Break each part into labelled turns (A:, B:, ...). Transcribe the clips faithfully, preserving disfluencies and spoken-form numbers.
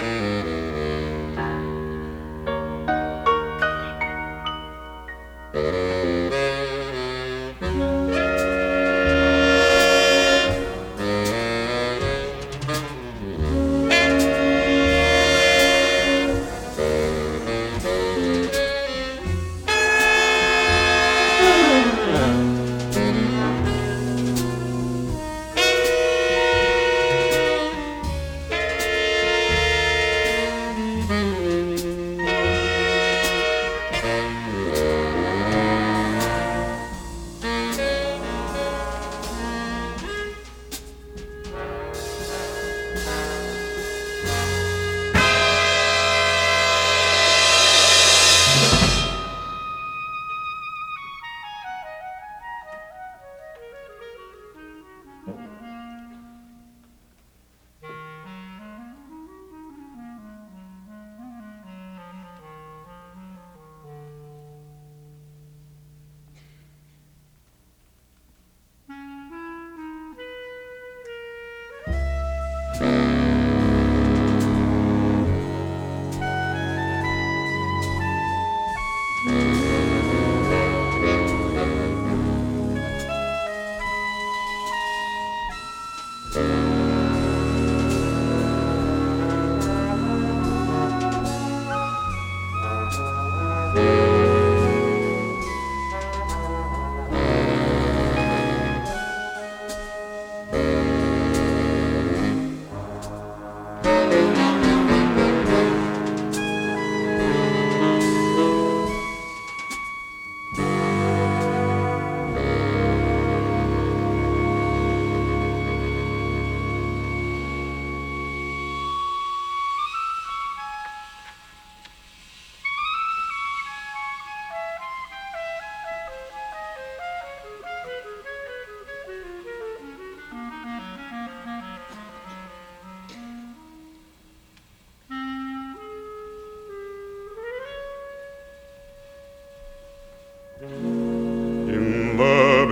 A: In the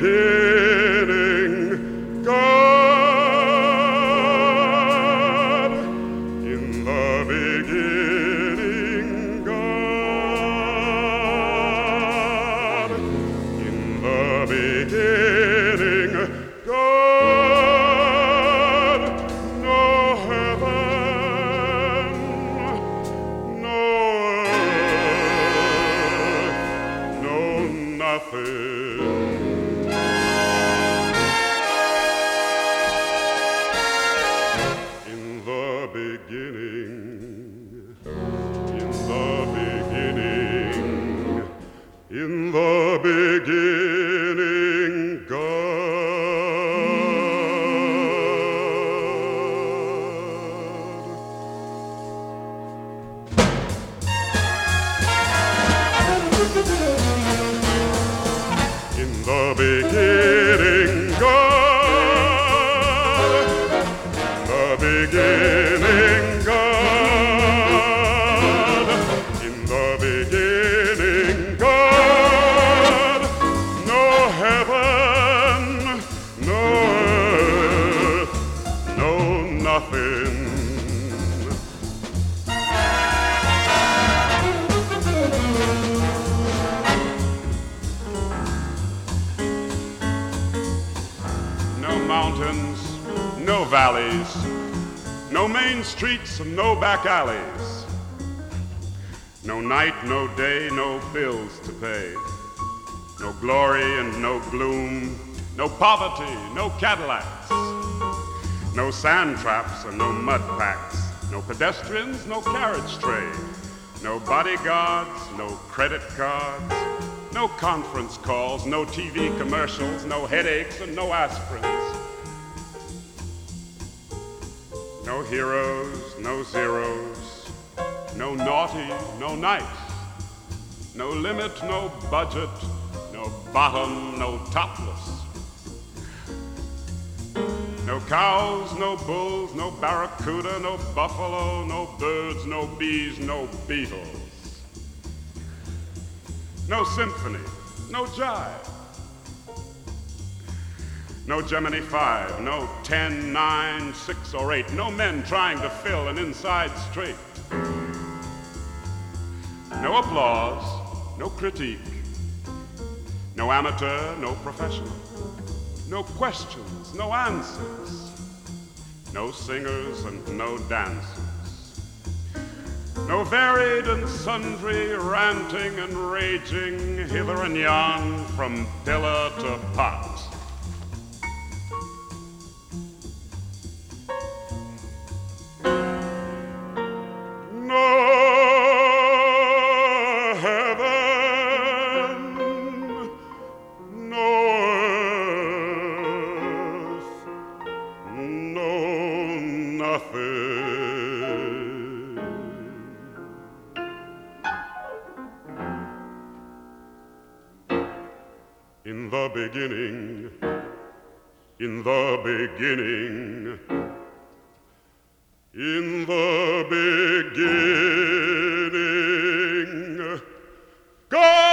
A: beginning, God. In the beginning, God. In the beginning, God. No heaven, no earth, no nothing. In the beginning, in the beginning, in the beginning, God. In the beginning, God. In the beginning, God. In the beginning, God. No heaven, no earth, no nothing. No mountains, no valleys, no main streets and no back alleys. No night, no day, no bills to pay. No glory and no gloom, no poverty, no Cadillacs. No sand traps and no mud packs. No pedestrians, no carriage trade. No bodyguards, no credit cards. No conference calls, no T V commercials, no headaches and no aspirins. No heroes, no zeros, no naughty, no nice. No limit, no budget, no bottom, no topless. No cows, no bulls, no barracuda, no buffalo, no birds, no bees, no beetles. No symphony, no jive. No Gemini five, no ten, nine, six, or eight. No men trying to fill an inside straight. No applause, no critique. No amateur, no professional. No questions, no answers. No singers and no dancers. No varied and sundry ranting and raging hither and yon from pillar to pot. In the beginning, in the beginning, in the beginning, God!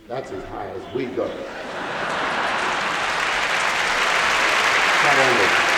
B: That's as high as we go. Not only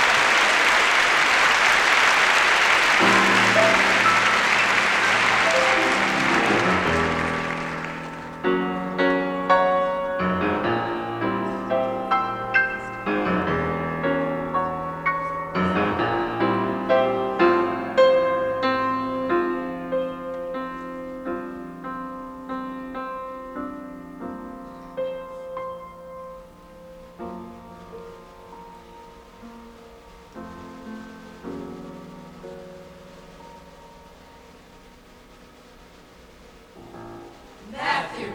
C: Matthew,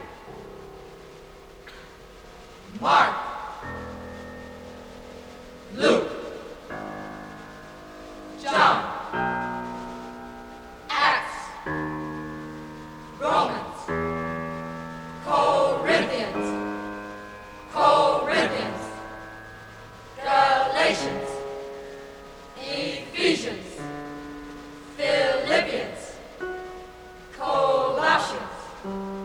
C: Mark, Luke, John, Acts, Romans, Corinthians, Corinthians, Galatians, Ephesians, Philippians, Colossians,